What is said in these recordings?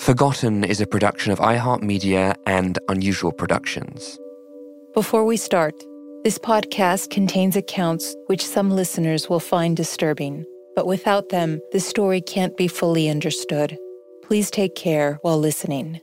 Forgotten is a production of iHeartMedia and Unusual Productions. Before we start, this podcast contains accounts which some listeners will find disturbing, but without them, the story can't be fully understood. Please take care while listening.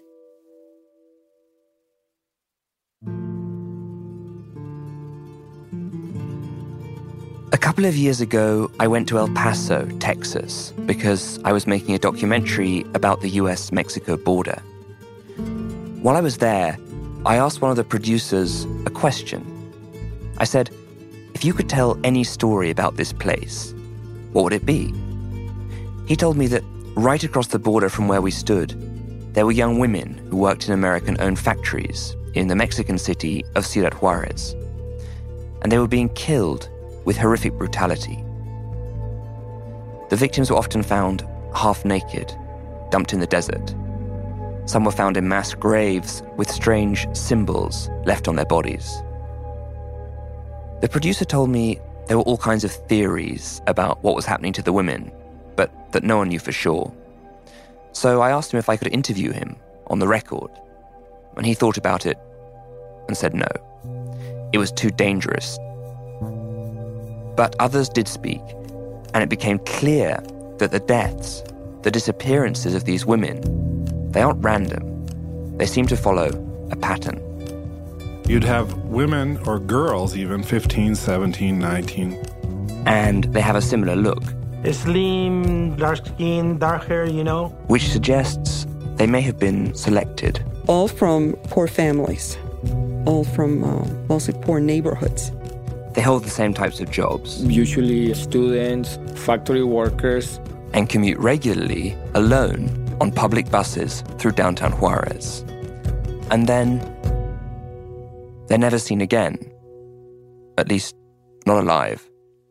A couple of years ago, I went to El Paso, Texas, because I was making a documentary about the US-Mexico border. While I was there, I asked one of the producers a question. I said, if you could tell any story about this place, what would it be? He told me that right across the border from where we stood, there were young women who worked in American-owned factories in the Mexican city of Ciudad Juarez. And they were being killed with horrific brutality. The victims were often found half naked, dumped in the desert. Some were found in mass graves with strange symbols left on their bodies. The producer told me there were all kinds of theories about what was happening to the women, but that no one knew for sure. So I asked him if I could interview him on the record, and he thought about it and said no. It was too dangerous. But others did speak, and it became clear that the deaths, the disappearances of these women, they aren't random. They seem to follow a pattern. You'd have women or girls, even 15, 17, 19. And they have a similar look. Slim, dark skin, dark hair, Which suggests they may have been selected. All from poor families. All from mostly poor neighborhoods. They hold the same types of jobs. Usually students, factory workers. And commute regularly, alone, on public buses through downtown Juarez. And then they're never seen again. At least, not alive.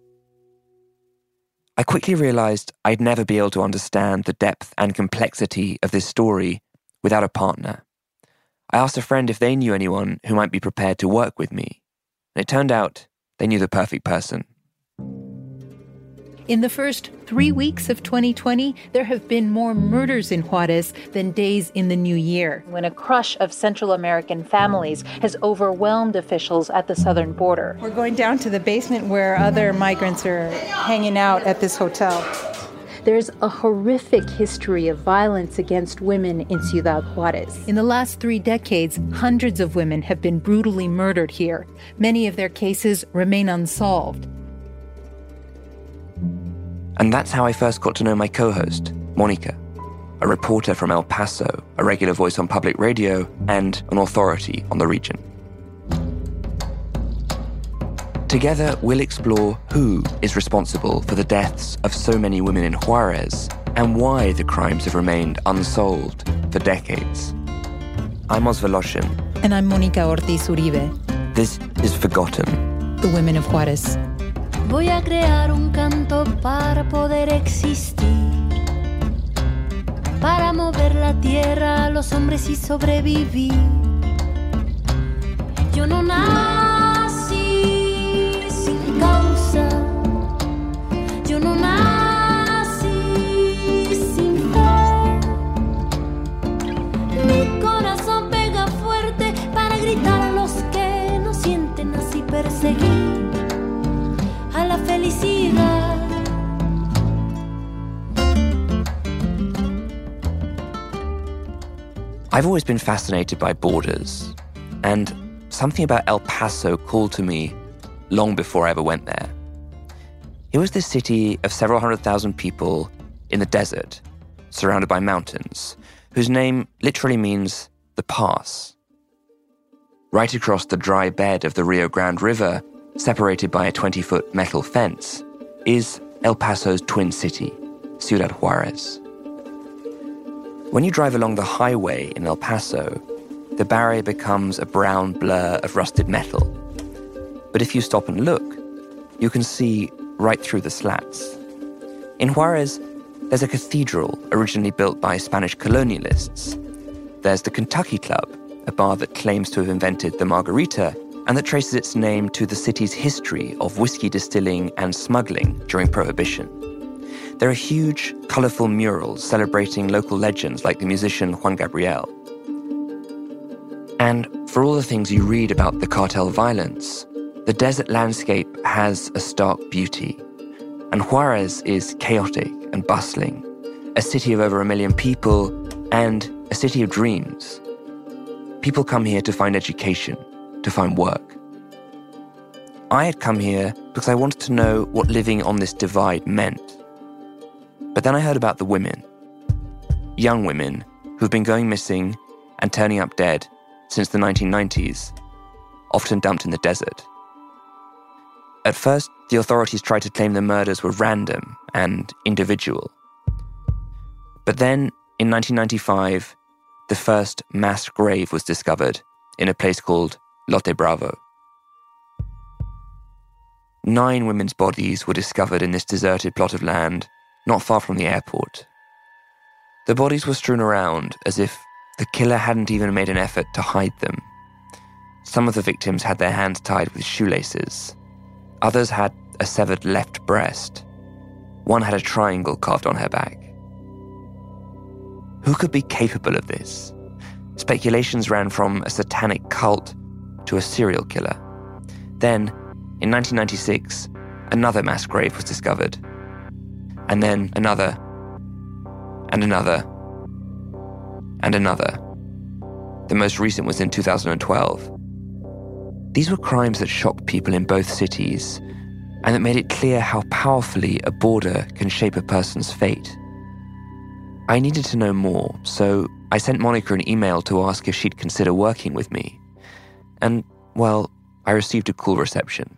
I quickly realized I'd never be able to understand the depth and complexity of this story without a partner. I asked a friend if they knew anyone who might be prepared to work with me. And it turned out they knew the perfect person. In the first 3 weeks of 2020, there have been more murders in Juarez than days in the new year, when a crush of Central American families has overwhelmed officials at the southern border. We're going down to the basement where other migrants are hanging out at this hotel. There's a horrific history of violence against women in Ciudad Juarez. In the last 3 decades, hundreds of women have been brutally murdered here. Many of their cases remain unsolved. And that's how I first got to know my co-host, Monica, a reporter from El Paso, a regular voice on public radio, and an authority on the region. Together, we'll explore who is responsible for the deaths of so many women in Juarez and why the crimes have remained unsolved for decades. I'm Oz Voloshin. And I'm Monica Ortiz Uribe. This is Forgotten. The Women of Juarez. Voy a crear un canto para poder existir, para mover la tierra a los hombres y sobrevivir. Yo no nací sin causa, yo no nací sin fe. Mi corazón pega fuerte para gritar a los que no sienten así perseguir a la felicidad. I've always been fascinated by borders, and something about El Paso called to me long before I ever went there. It was this city of several 100,000 people in the desert, surrounded by mountains, whose name literally means the pass. Right across the dry bed of the Rio Grande River, separated by a 20-foot metal fence, is El Paso's twin city, Ciudad Juarez. When you drive along the highway in El Paso, the barrier becomes a brown blur of rusted metal. But if you stop and look, you can see right through the slats. In Juarez, there's a cathedral originally built by Spanish colonialists. There's the Kentucky Club, a bar that claims to have invented the margarita and that traces its name to the city's history of whiskey distilling and smuggling during Prohibition. There are huge, colorful murals celebrating local legends like the musician Juan Gabriel. And for all the things you read about the cartel violence, the desert landscape has a stark beauty. And Juarez is chaotic and bustling, a city of over 1 million people and a city of dreams. People come here to find education, to find work. I had come here because I wanted to know what living on this divide meant. But then I heard about the women, young women who've been going missing and turning up dead since the 1990s, often dumped in the desert. At first, the authorities tried to claim the murders were random and individual. But then, in 1995, the first mass grave was discovered in a place called Lote Bravo. 9 women's bodies were discovered in this deserted plot of land, not far from the airport. The bodies were strewn around as if the killer hadn't even made an effort to hide them. Some of the victims had their hands tied with shoelaces. Others had a severed left breast. One had a triangle carved on her back. Who could be capable of this? Speculations ran from a satanic cult to a serial killer. Then, in 1996, another mass grave was discovered. And then another, and another, and another. The most recent was in 2012. These were crimes that shocked people in both cities, and that made it clear how powerfully a border can shape a person's fate. I needed to know more, so I sent Monica an email to ask if she'd consider working with me. And, well, I received a cool reception.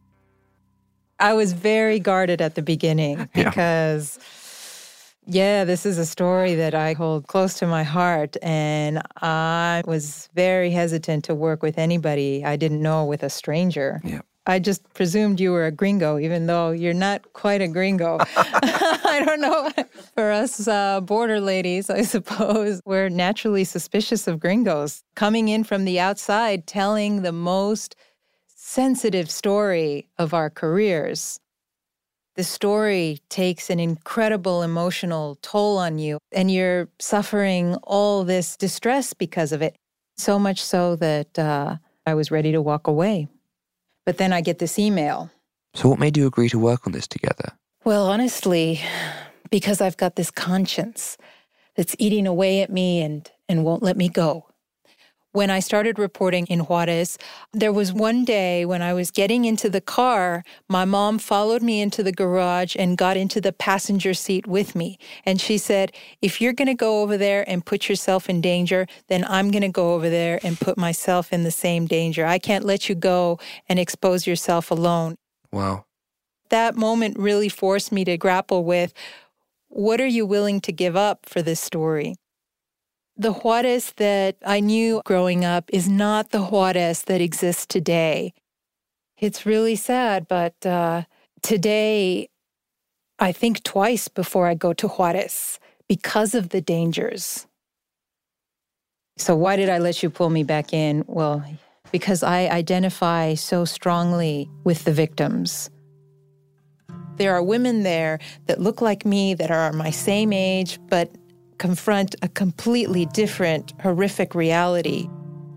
I was very guarded at the beginning because, this is a story that I hold close to my heart, and I was very hesitant to work with anybody I didn't know, with a stranger. Yeah. I just presumed you were a gringo, even though you're not quite a gringo. I don't know. For us border ladies, I suppose, we're naturally suspicious of gringos. Coming in from the outside, telling the most sensitive story of our careers. The story takes an incredible emotional toll on you, and you're suffering all this distress because of it. So much so that I was ready to walk away. But then I get this email. So what made you agree to work on this together? Well, honestly, because I've got this conscience that's eating away at me and won't let me go. When I started reporting in Juarez, there was one day when I was getting into the car, my mom followed me into the garage and got into the passenger seat with me. And she said, if you're going to go over there and put yourself in danger, then I'm going to go over there and put myself in the same danger. I can't let you go and expose yourself alone. Wow. That moment really forced me to grapple with, what are you willing to give up for this story? The Juarez that I knew growing up is not the Juarez that exists today. It's really sad, but today I think twice before I go to Juarez because of the dangers. So why did I let you pull me back in? Well, because I identify so strongly with the victims. There are women there that look like me, that are my same age, but confront a completely different, horrific reality.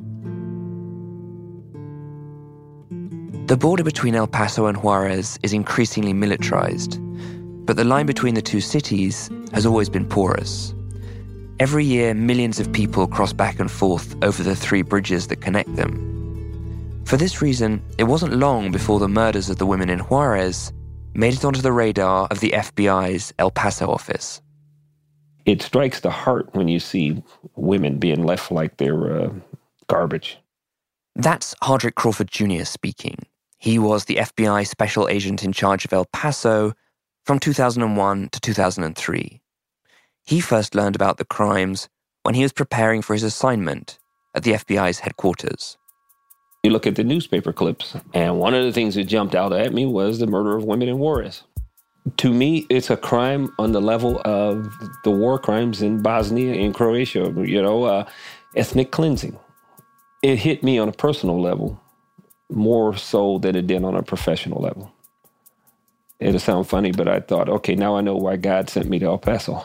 The border between El Paso and Juarez is increasingly militarized, but the line between the two cities has always been porous. Every year, millions of people cross back and forth over the 3 bridges that connect them. For this reason, it wasn't long before the murders of the women in Juarez made it onto the radar of the FBI's El Paso office. It strikes the heart when you see women being left like they're garbage. That's Hardrick Crawford Jr. speaking. He was the FBI special agent in charge of El Paso from 2001 to 2003. He first learned about the crimes when he was preparing for his assignment at the FBI's headquarters. You look at the newspaper clips, and one of the things that jumped out at me was the murder of women in Juarez. To me, it's a crime on the level of the war crimes in Bosnia and Croatia, ethnic cleansing. It hit me on a personal level more so than it did on a professional level. It'll sound funny, but I thought, okay, now I know why God sent me to El Paso.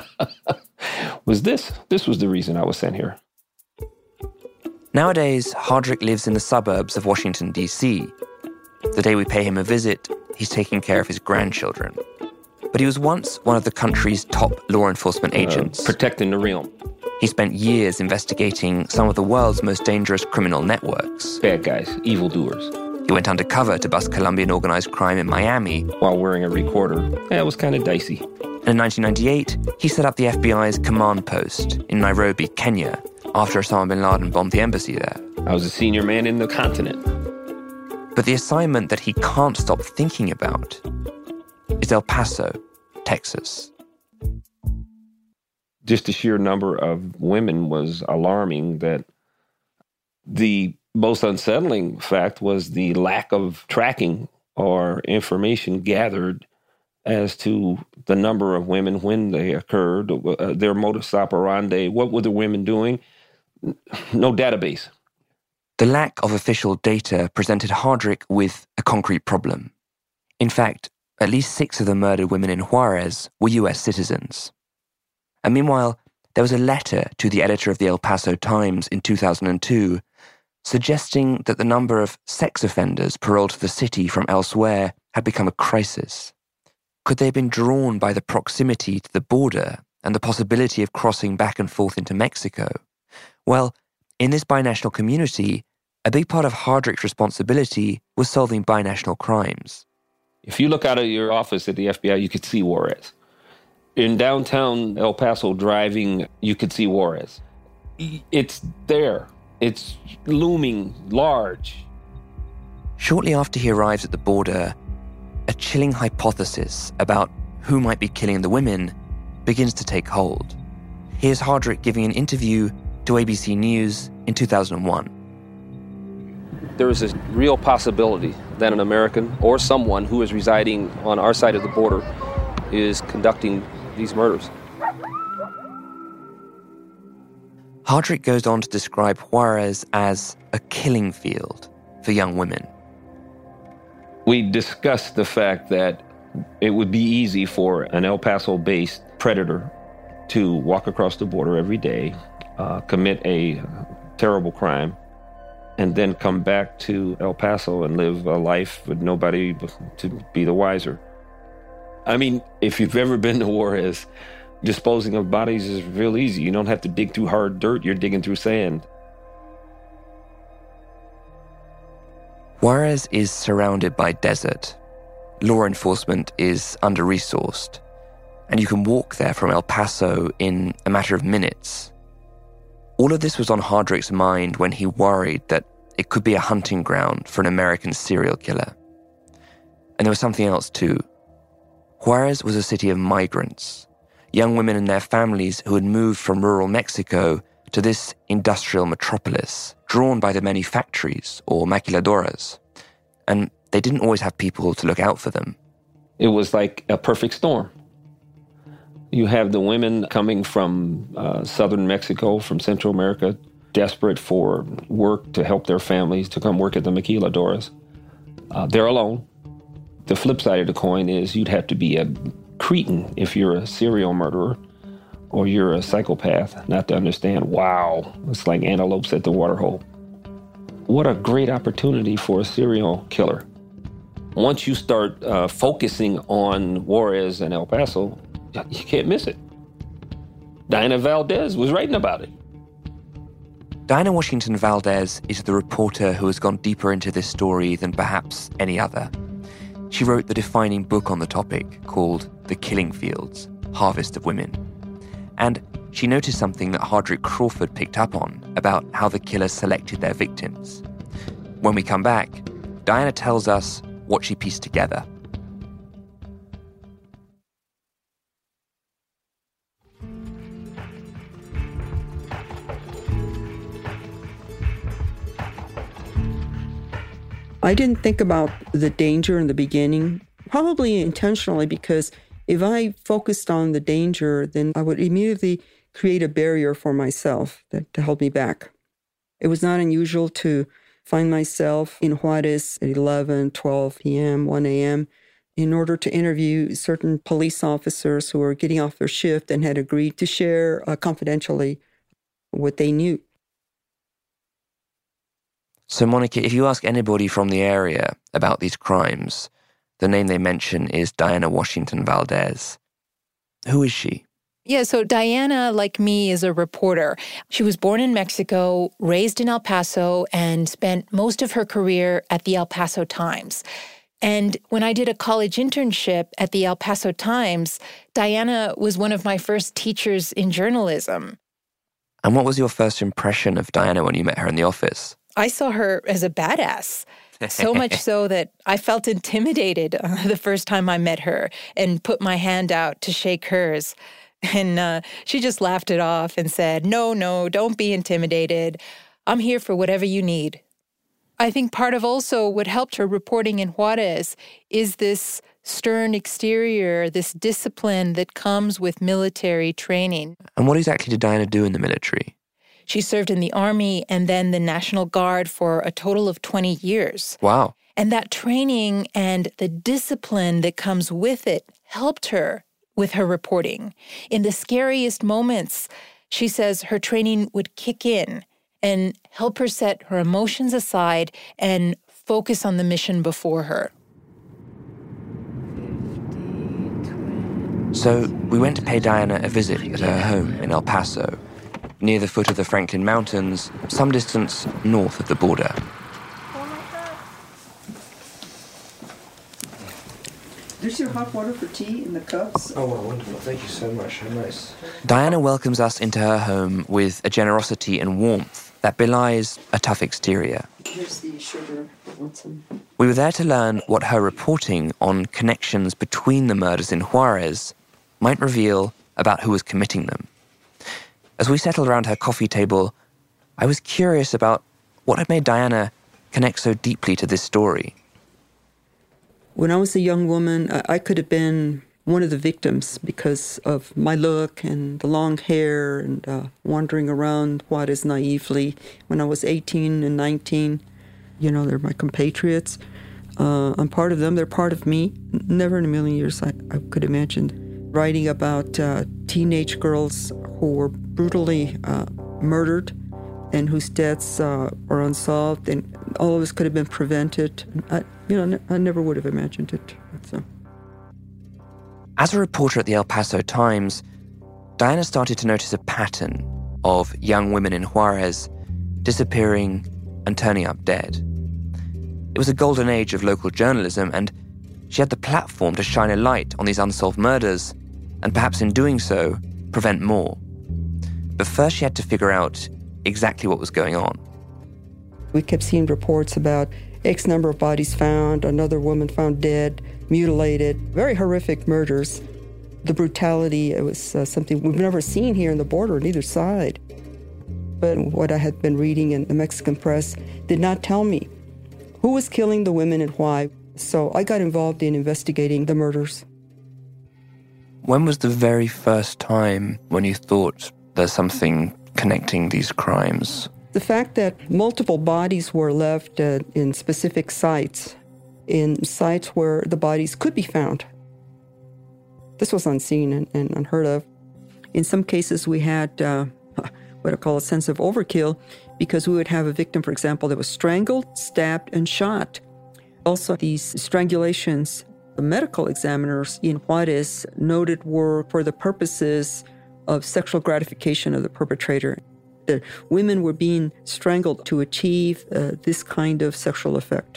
This was the reason I was sent here. Nowadays, Hardrick lives in the suburbs of Washington, D.C. The day we pay him a visit, he's taking care of his grandchildren. But he was once one of the country's top law enforcement agents. Protecting the realm. He spent years investigating some of the world's most dangerous criminal networks. Bad guys, evildoers. He went undercover to bust Colombian organized crime in Miami. While wearing a recorder. Yeah, it was kind of dicey. In 1998, he set up the FBI's command post in Nairobi, Kenya, after Osama bin Laden bombed the embassy there. I was a senior man in the continent. But the assignment that he can't stop thinking about is El Paso, Texas. Just the sheer number of women was alarming. That the most unsettling fact was the lack of tracking or information gathered as to the number of women, when they occurred, their modus operandi, what were the women doing? No database. The lack of official data presented Hardrick with a concrete problem. In fact, at least 6 of the murdered women in Juarez were U.S. citizens. And meanwhile, there was a letter to the editor of the El Paso Times in 2002 suggesting that the number of sex offenders paroled to the city from elsewhere had become a crisis. Could they have been drawn by the proximity to the border and the possibility of crossing back and forth into Mexico? Well, in this binational community, a big part of Hardrick's responsibility was solving binational crimes. If you look out of your office at the FBI, you could see Juarez. In downtown El Paso driving, you could see Juarez. It's there. It's looming large. Shortly after he arrives at the border, a chilling hypothesis about who might be killing the women begins to take hold. Here's Hardrick giving an interview to ABC News in 2001. There is a real possibility that an American or someone who is residing on our side of the border is conducting these murders. Hardrick goes on to describe Juarez as a killing field for young women. We discussed the fact that it would be easy for an El Paso-based predator to walk across the border every day, commit a terrible crime, and then come back to El Paso and live a life with nobody to be the wiser. I mean, if you've ever been to Juarez, disposing of bodies is real easy. You don't have to dig through hard dirt, you're digging through sand. Juarez is surrounded by desert. Law enforcement is under-resourced, and you can walk there from El Paso in a matter of minutes. All of this was on Hardrick's mind when he worried that it could be a hunting ground for an American serial killer. And there was something else too. Juarez was a city of migrants, young women and their families who had moved from rural Mexico to this industrial metropolis, drawn by the many factories or maquiladoras. And they didn't always have people to look out for them. It was like a perfect storm. You have the women coming from southern Mexico, from Central America, desperate for work to help their families, to come work at the maquiladoras. They're alone. The flip side of the coin is you'd have to be a cretin if you're a serial murderer or you're a psychopath not to understand, wow, it's like antelopes at the waterhole. What a great opportunity for a serial killer. Once you start focusing on Juarez and El Paso, you can't miss it. Diana Valdez was writing about it. Diana Washington Valdez is the reporter who has gone deeper into this story than perhaps any other. She wrote the defining book on the topic called The Killing Fields, Harvest of Women. And she noticed something that Hardrick Crawford picked up on about how the killers selected their victims. When we come back, Diana tells us what she pieced together. I didn't think about the danger in the beginning, probably intentionally, because if I focused on the danger, then I would immediately create a barrier for myself to hold me back. It was not unusual to find myself in Juarez at 11, 12 p.m., 1 a.m., in order to interview certain police officers who were getting off their shift and had agreed to share confidentially what they knew. So, Monica, if you ask anybody from the area about these crimes, the name they mention is Diana Washington Valdez. Who is she? Yeah, so Diana, like me, is a reporter. She was born in Mexico, raised in El Paso, and spent most of her career at the El Paso Times. And when I did a college internship at the El Paso Times, Diana was one of my first teachers in journalism. And what was your first impression of Diana when you met her in the office? I saw her as a badass. So much so that I felt intimidated the first time I met her and put my hand out to shake hers. And she just laughed it off and said, no, don't be intimidated. I'm here for whatever you need. I think part of also what helped her reporting in Juarez is this stern exterior, this discipline that comes with military training. And what exactly did Diana do in the military? She served in the Army and then the National Guard for a total of 20 years. Wow. And that training and the discipline that comes with it helped her with her reporting. In the scariest moments, she says her training would kick in and help her set her emotions aside and focus on the mission before her. So we went to pay Diana a visit at her home in El Paso, near the foot of the Franklin Mountains, some distance north of the border. There's your hot water for tea in the cups. Oh, wonderful. Thank you so much. How nice. Diana welcomes us into her home with a generosity and warmth that belies a tough exterior. Here's the sugar. We were there to learn what her reporting on connections between the murders in Juarez might reveal about who was committing them. As we settled around her coffee table, I was curious about what had made Diana connect so deeply to this story. When I was a young woman, I could have been one of the victims because of my look and the long hair and wandering around Juarez naively. When I was 18 and 19, they're my compatriots. I'm part of them. They're part of me. Never in a million years I could imagine writing about teenage girls who were brutally murdered and whose deaths are unsolved, and all of this could have been prevented. I never would have imagined it. So. As a reporter at the El Paso Times, Diana started to notice a pattern of young women in Juarez disappearing and turning up dead. It was a golden age of local journalism, and she had the platform to shine a light on these unsolved murders, and perhaps in doing so, prevent more. But first she had to figure out exactly what was going on. We kept seeing reports about X number of bodies found, another woman found dead, mutilated, very horrific murders. The brutality, it was something we've never seen here in the border on either side. But what I had been reading in the Mexican press did not tell me who was killing the women and why. So I got involved in investigating the murders. When was the very first time when you thought there's something connecting these crimes? The fact that multiple bodies were left in specific sites, in sites where the bodies could be found. This was unseen and unheard of. In some cases, we had what I call a sense of overkill, because we would have a victim, for example, that was strangled, stabbed, and shot. Also, these strangulations, the medical examiners in Juarez noted were for the purposes of sexual gratification of the perpetrator. The women were being strangled to achieve this kind of sexual effect.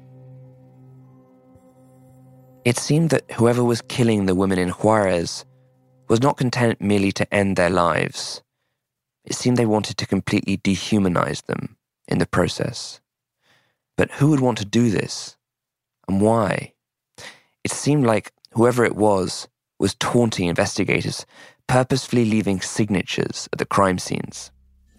It seemed that whoever was killing the women in Juarez was not content merely to end their lives. It seemed they wanted to completely dehumanize them in the process. But who would want to do this? And why? It seemed like whoever it was taunting investigators, purposefully leaving signatures at the crime scenes.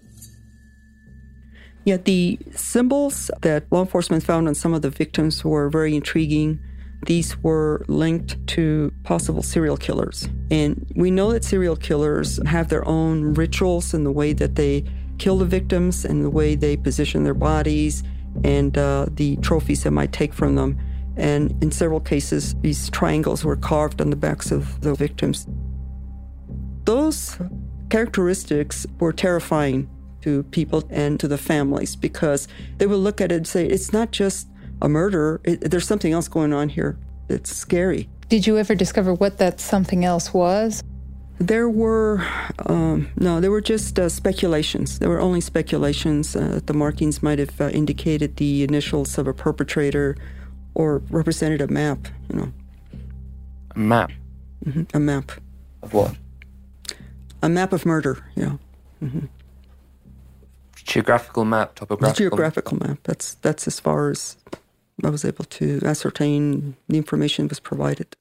Yet the symbols that law enforcement found on some of the victims were very intriguing. These were linked to possible serial killers. And we know that serial killers have their own rituals in the way that they kill the victims and the way they position their bodies and the trophies they might take from them. And in several cases, these triangles were carved on the backs of the victims. Those characteristics were terrifying to people and to the families because they would look at it and say, it's not just a murder, there's something else going on here. It's scary. Did you ever discover what that something else was? There were, there were just speculations. There were only speculations. The markings might have indicated the initials of a perpetrator or represented a map, A map? Mm-hmm. A map. Of what? A map of murder, Mm-hmm. Geographical map, topographical? Geographical map. That's as far as I was able to ascertain the information was provided.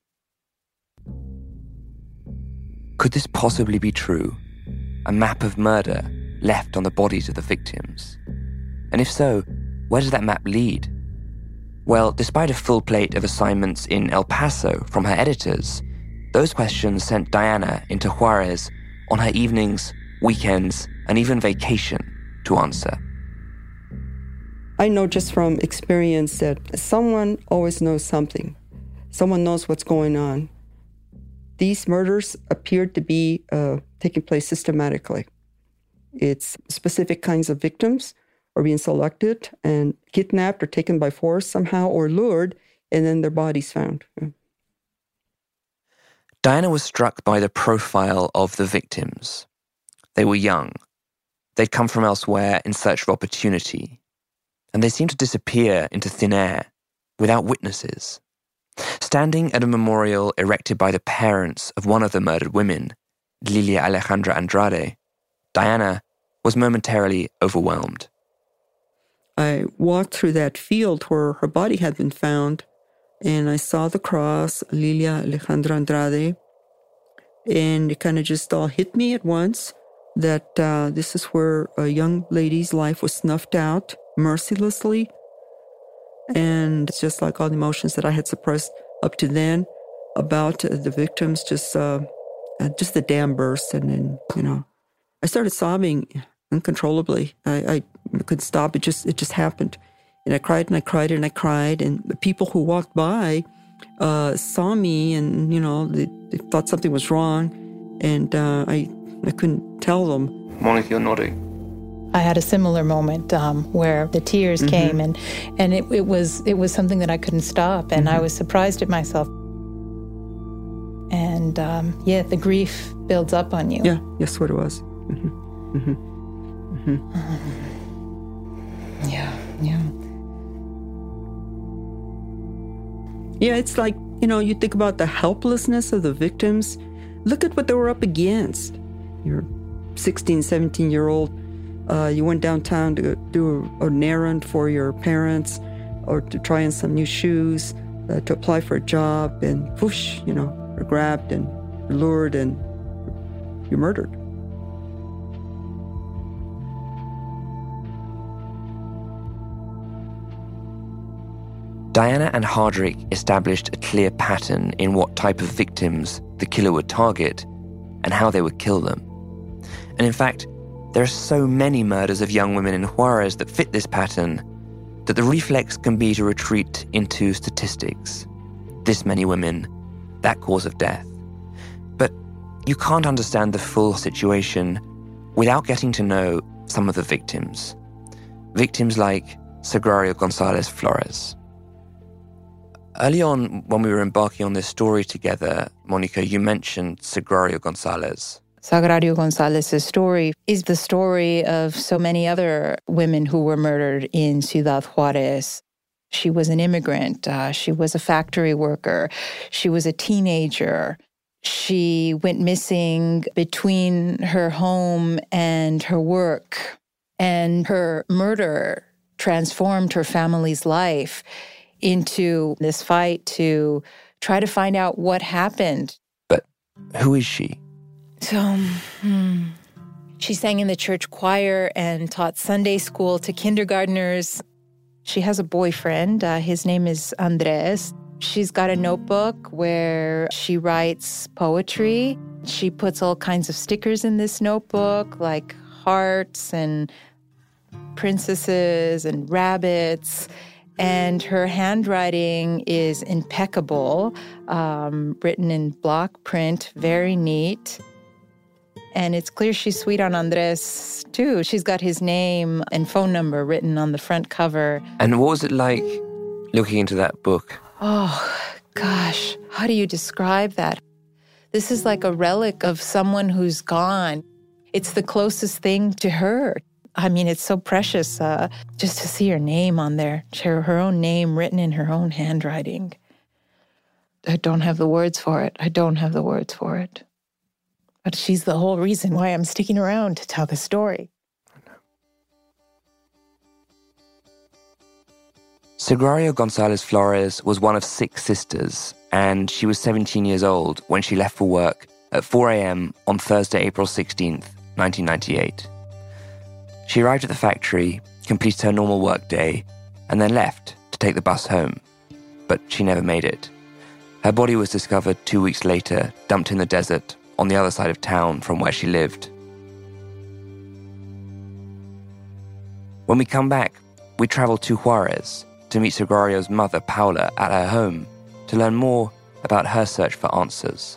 Could this possibly be true? A map of murder left on the bodies of the victims? And if so, where does that map lead? Well, despite a full plate of assignments in El Paso from her editors, those questions sent Diana into Juarez on her evenings, weekends, and even vacation to answer. I know just from experience that someone always knows something. Someone knows what's going on. These murders appeared to be taking place systematically. It's specific kinds of victims are being selected and kidnapped or taken by force somehow or lured, and then their bodies found. Diana was struck by the profile of the victims. They were young. They'd come from elsewhere in search of opportunity. And they seemed to disappear into thin air without witnesses. Standing at a memorial erected by the parents of one of the murdered women, Lilia Alejandra Andrade, Diana was momentarily overwhelmed. I walked through that field where her body had been found, and I saw the cross, Lilia Alejandra Andrade, and it kind of just all hit me at once that this is where a young lady's life was snuffed out mercilessly. And it's just like all the emotions that I had suppressed up to then about the victims, just the dam burst. And then, I started sobbing uncontrollably. I couldn't stop. It just happened. And I cried and I cried and I cried. And the people who walked by saw me and, they thought something was wrong. And I couldn't tell them. Monica, you're nodding. I had a similar moment where the tears came, and it was something that I couldn't stop, and I was surprised at myself. And the grief builds up on you. Yeah, yes, what it was. Yeah, it's like, you think about the helplessness of the victims. Look at what they were up against. You're 16, 17-year-old. You went downtown to do an errand for your parents or to try on some new shoes, to apply for a job, and whoosh, you're grabbed and you're lured and you're murdered. Diana and Hardrick established a clear pattern in what type of victims the killer would target and how they would kill them. And in fact, there are so many murders of young women in Juarez that fit this pattern that the reflex can be to retreat into statistics. This many women, that cause of death. But you can't understand the full situation without getting to know some of the victims. Victims like Sagrario Gonzalez Flores. Early on, when we were embarking on this story together, Monica, you mentioned Sagrario Gonzalez. Sagrario Gonzalez's story is the story of so many other women who were murdered in Ciudad Juarez. She was an immigrant. She was a factory worker. She was a teenager. She went missing between her home and her work. And her murder transformed her family's life into this fight to try to find out what happened. But who is she? So, she sang in the church choir and taught Sunday school to kindergartners. She has a boyfriend. His name is Andres. She's got a notebook where she writes poetry. She puts all kinds of stickers in this notebook, like hearts and princesses and rabbits. And her handwriting is impeccable, written in block print, very neat. And it's clear she's sweet on Andres, too. She's got his name and phone number written on the front cover. And what was it like looking into that book? Oh, gosh. How do you describe that? This is like a relic of someone who's gone. It's the closest thing to her. I mean, it's so precious just to see her name on there, her own name written in her own handwriting. I don't have the words for it. But she's the whole reason why I'm sticking around to tell the story. Sagrario Gonzalez Flores was one of 6 sisters, and she was 17 years old when she left for work at 4 a.m. on Thursday, April 16th, 1998. She arrived at the factory, completed her normal work day, and then left to take the bus home. But she never made it. Her body was discovered 2 weeks later, dumped in the desert on the other side of town from where she lived. When we come back, we travel to Juarez to meet Sagrario's mother, Paula, at her home to learn more about her search for answers.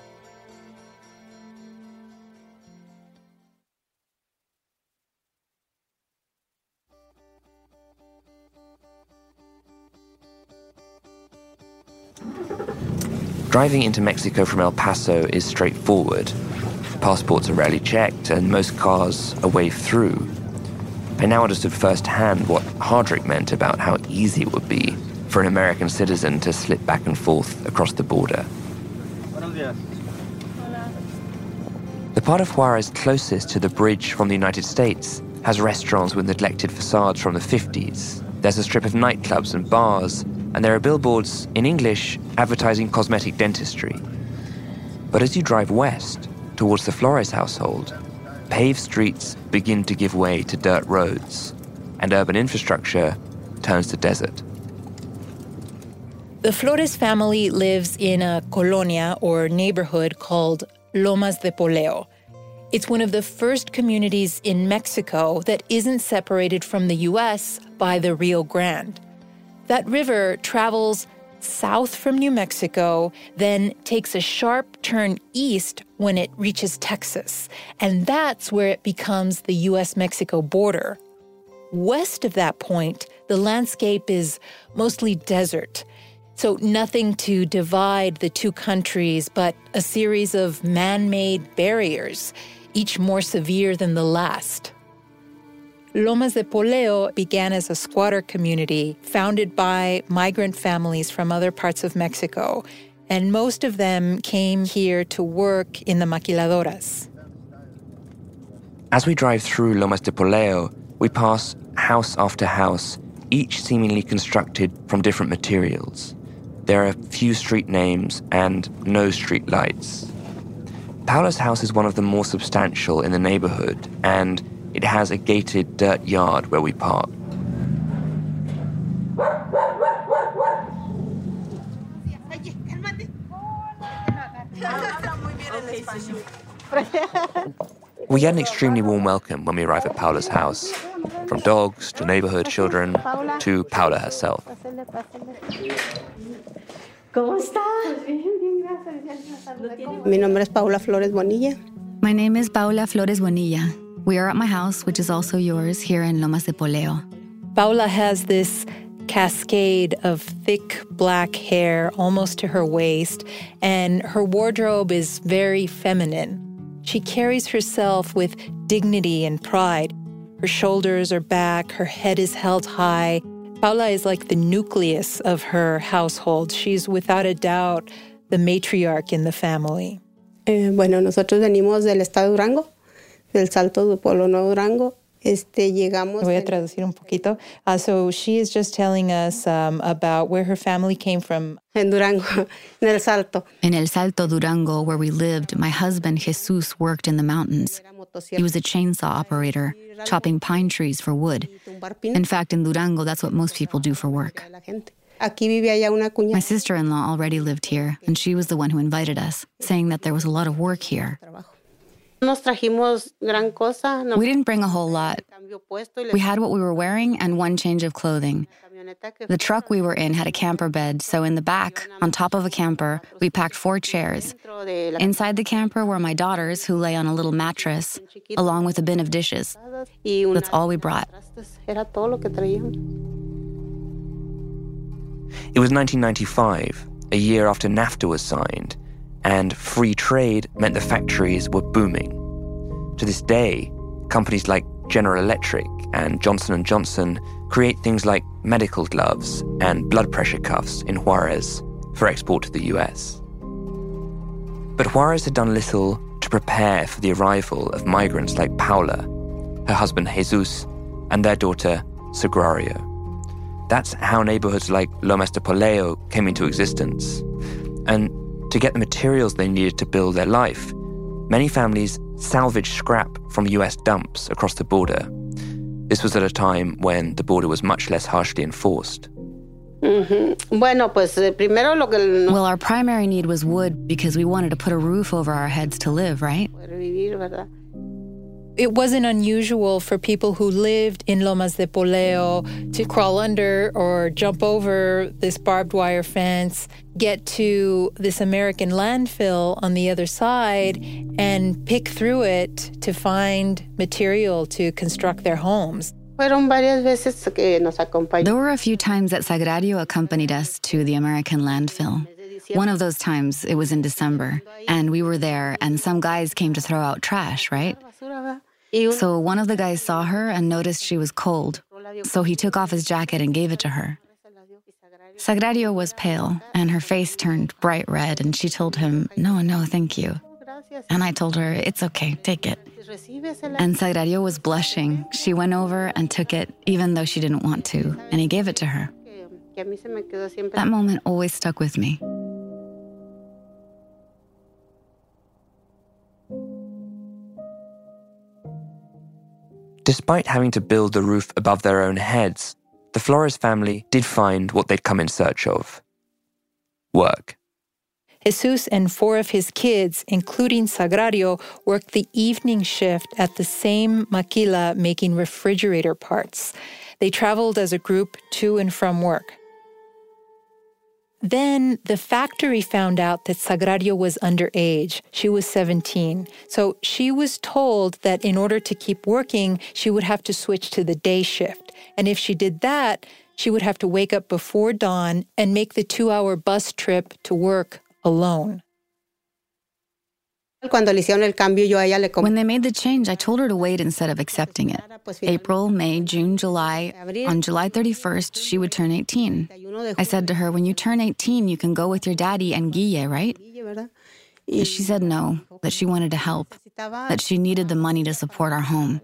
Driving into Mexico from El Paso is straightforward. Passports are rarely checked, and most cars are waved through. I now understood firsthand what Hardrick meant about how easy it would be for an American citizen to slip back and forth across the border. The part of Juarez closest to the bridge from the United States has restaurants with neglected facades from the 50s. There's a strip of nightclubs and bars, and there are billboards in English advertising cosmetic dentistry. But as you drive west towards the Flores household, paved streets begin to give way to dirt roads, and urban infrastructure turns to desert. The Flores family lives in a colonia or neighborhood called Lomas de Poleo. It's one of the first communities in Mexico that isn't separated from the U.S. by the Rio Grande. That river travels south from New Mexico, then takes a sharp turn east when it reaches Texas. And that's where it becomes the U.S.-Mexico border. West of that point, the landscape is mostly desert. So nothing to divide the two countries, but a series of man-made barriers, each more severe than the last. Lomas de Poleo began as a squatter community founded by migrant families from other parts of Mexico, and most of them came here to work in the maquiladoras. As we drive through Lomas de Poleo, we pass house after house, each seemingly constructed from different materials. There are few street names and no street lights. Paula's house is one of the more substantial in the neighborhood, and it has a gated dirt yard where we park. We get an extremely warm welcome when we arrive at Paula's house, from dogs to neighborhood children to Paula herself. ¿Cómo está? Mi nombre es Paula Flores Bonilla. My name is Paula Flores Bonilla. We are at my house, which is also yours, here in Lomas de Poleo. Paula has this cascade of thick black hair almost to her waist, and her wardrobe is very feminine. She carries herself with dignity and pride. Her shoulders are back, her head is held high. Paula is like the nucleus of her household. She's without a doubt the matriarch in the family. Bueno, nosotros venimos del estado de Durango, del Salto de Pueblo Nuevo Durango. Llegamos. Voy a traducir un poquito. So she is just telling us about where her family came from. En Durango, en El Salto. In El Salto, Durango, where we lived, my husband Jesus worked in the mountains. He was a chainsaw operator, chopping pine trees for wood. In fact, in Durango, that's what most people do for work. My sister-in-law already lived here, and she was the one who invited us, saying that there was a lot of work here. We didn't bring a whole lot. We had what we were wearing and one change of clothing. The truck we were in had a camper bed, so in the back, on top of a camper, we packed 4 chairs. Inside the camper were my daughters, who lay on a little mattress, along with a bin of dishes. That's all we brought. It was 1995, a year after NAFTA was signed, and free trade meant the factories were booming. To this day, companies like General Electric and Johnson & Johnson create things like medical gloves and blood pressure cuffs in Juarez for export to the US. But Juarez had done little to prepare for the arrival of migrants like Paula, her husband Jesus, and their daughter Sagrario. That's how neighborhoods like Lomas de Poleo came into existence. And to get the materials they needed to build their life, many families salvaged scrap from US dumps across the border. This was at a time when the border was much less harshly enforced. Well, our primary need was wood because we wanted to put a roof over our heads to live, right? It wasn't unusual for people who lived in Lomas de Poleo to crawl under or jump over this barbed wire fence, get to this American landfill on the other side, and pick through it to find material to construct their homes. There were a few times that Sagrario accompanied us to the American landfill. One of those times, it was in December, and we were there, and some guys came to throw out trash, right? So one of the guys saw her and noticed she was cold, so he took off his jacket and gave it to her. Sagrario was pale, and her face turned bright red, and she told him, no, thank you. And I told her, it's okay, take it. And Sagrario was blushing. She went over and took it, even though she didn't want to, and he gave it to her. That moment always stuck with me. Despite having to build the roof above their own heads, the Flores family did find what they'd come in search of: work. Jesus and 4 of his kids, including Sagrario, worked the evening shift at the same maquila making refrigerator parts. They traveled as a group to and from work. Then the factory found out that Sagrario was underage. She was 17. So she was told that in order to keep working, she would have to switch to the day shift. And if she did that, she would have to wake up before dawn and make the 2-hour bus trip to work alone. When they made the change, I told her to wait instead of accepting it. April, May, June, July. On July 31st, she would turn 18. I said to her, when you turn 18, you can go with your daddy and Guille, right? She said no, that she wanted to help, that she needed the money to support our home.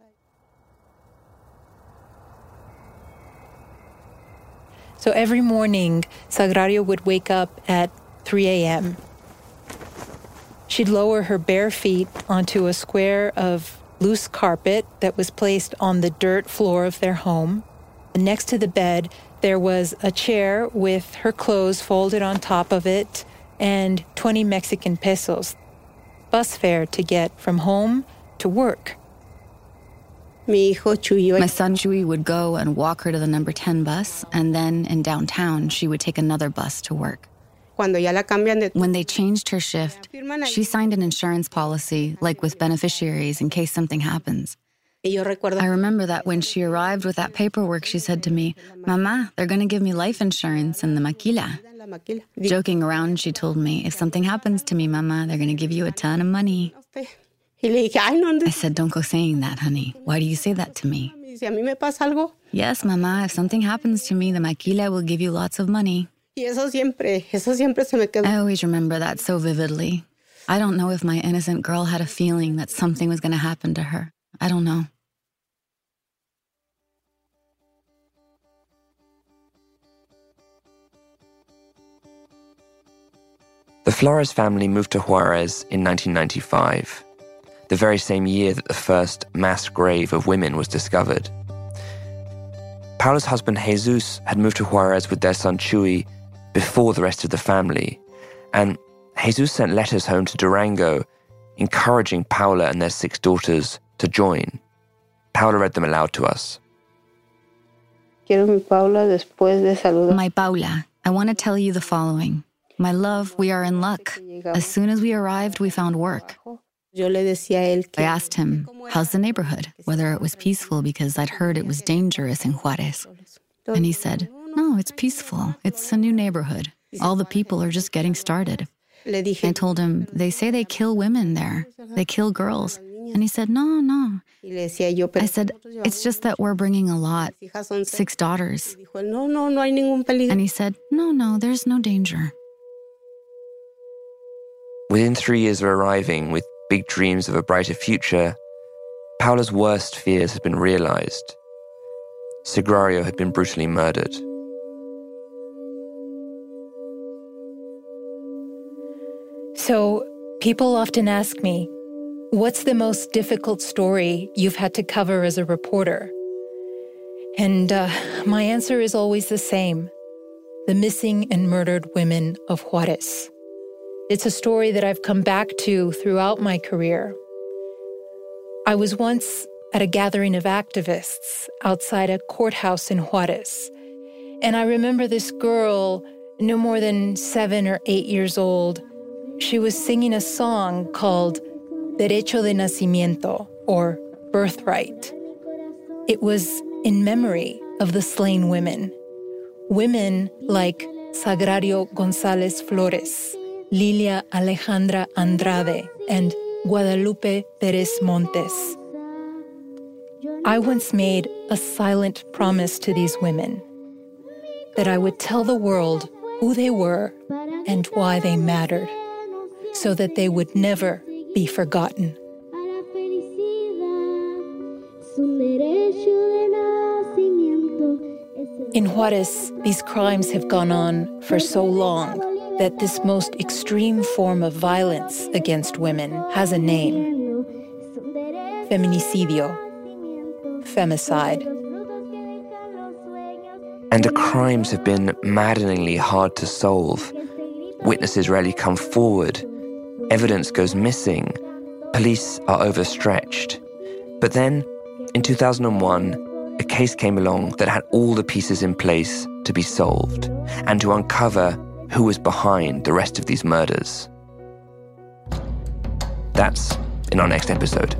So every morning, Sagrario would wake up at 3 a.m. She'd lower her bare feet onto a square of loose carpet that was placed on the dirt floor of their home. And next to the bed, there was a chair with her clothes folded on top of it and 20 Mexican pesos, bus fare to get from home to work. My son Chuy would go and walk her to the number 10 bus, and then in downtown, she would take another bus to work. When they changed her shift, she signed an insurance policy, like with beneficiaries, in case something happens. I remember that when she arrived with that paperwork, she said to me, Mama, they're going to give me life insurance in the maquila. Joking around, she told me, if something happens to me, Mama, they're going to give you a ton of money. I said, don't go saying that, honey. Why do you say that to me? Yes, Mama, if something happens to me, the maquila will give you lots of money. I always remember that so vividly. I don't know if my innocent girl had a feeling that something was going to happen to her. I don't know. The Flores family moved to Juarez in 1995, the very same year that the first mass grave of women was discovered. Paula's husband Jesus had moved to Juarez with their son Chuy before the rest of the family, and Jesus sent letters home to Durango encouraging Paula and their 6 daughters to join. Paula read them aloud to us. mi Paula, después de saludar. My Paula, I want to tell you the following. My love, we are in luck. As soon as we arrived, we found work. I asked him, how's the neighborhood? Whether it was peaceful because I'd heard it was dangerous in Juarez. And he said, no, it's peaceful. It's a new neighborhood. All the people are just getting started. I told him, they say they kill women there. They kill girls. And he said, no. I said, it's just that we're bringing a lot, 6 daughters. And he said, no, there's no danger. Within 3 years of arriving with big dreams of a brighter future, Paula's worst fears had been realized. Sagrario had been brutally murdered. So, people often ask me, what's the most difficult story you've had to cover as a reporter? And my answer is always the same: the missing and murdered women of Juarez. It's a story that I've come back to throughout my career. I was once at a gathering of activists outside a courthouse in Juarez, and I remember this girl, no more than 7 or 8 years old. She was singing a song called Derecho de Nacimiento, or Birthright. It was in memory of the slain women. Women like Sagrario González Flores, Lilia Alejandra Andrade, and Guadalupe Pérez Montes. I once made a silent promise to these women that I would tell the world who they were and why they mattered, so that they would never be forgotten. In Juarez, these crimes have gone on for so long that this most extreme form of violence against women has a name: feminicidio, femicide. And the crimes have been maddeningly hard to solve. Witnesses rarely come forward. Evidence goes missing. Police are overstretched. But then, in 2001, a case came along that had all the pieces in place to be solved and to uncover who was behind the rest of these murders. That's in our next episode.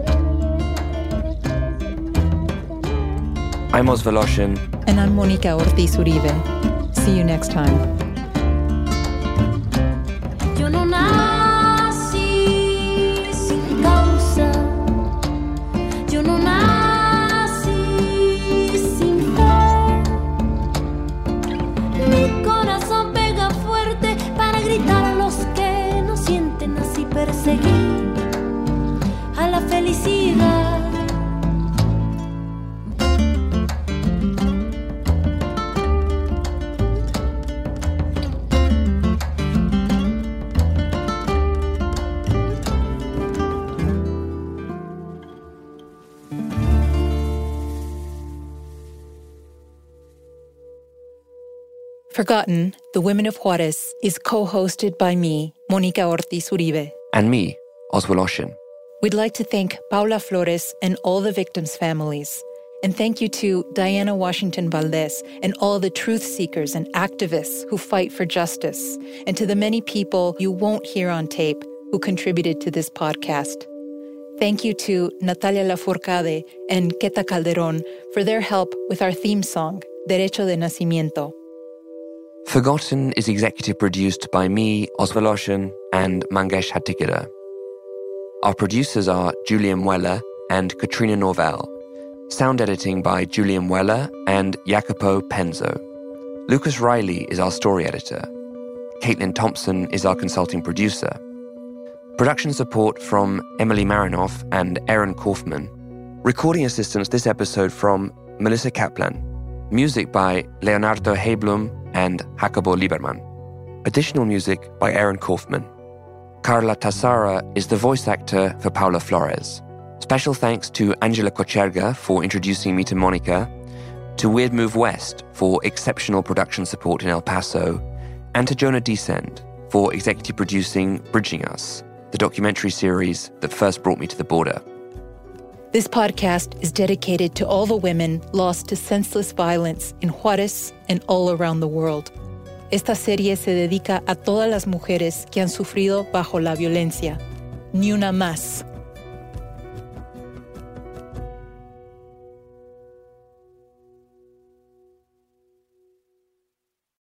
I'm Oz Voloshin. And I'm Monica Ortiz Uribe. See you next time. Yo no nací sin causa. Yo no nací sin fe. Mi corazón pega fuerte para gritar a los que no sienten, así perseguir a la felicidad. Forgotten, The Women of Juarez is co-hosted by me, Monica Ortiz Uribe. And me, Oz Voloshin. We'd like to thank Paula Flores and all the victims' families. And thank you to Diana Washington Valdez and all the truth seekers and activists who fight for justice, and to the many people you won't hear on tape who contributed to this podcast. Thank you to Natalia Lafourcade and Queta Calderón for their help with our theme song, Derecho de Nacimiento. Forgotten is executive produced by me, Oz Voloshin, and Mangesh Hattikudur. Our producers are Julian Weller and Katrina Norvell. Sound editing by Julian Weller and Jacopo Penzo. Lucas Riley is our story editor. Caitlin Thompson is our consulting producer. Production support from Emily Marinoff and Aaron Kaufman. Recording assistance this episode from Melissa Kaplan. Music by Leonardo Heiblum and Jacobo Lieberman. Additional music by Aaron Kaufman. Carla Tassara is the voice actor for Paula Flores. Special thanks to Angela Kocherga for introducing me to Monica, to Weird Move West for exceptional production support in El Paso, and to Jonah Descend for executive producing Bridging Us, the documentary series that first brought me to the border. This podcast is dedicated to all the women lost to senseless violence in Juárez and all around the world. Esta serie se dedica a todas las mujeres que han sufrido bajo la violencia. Ni una más.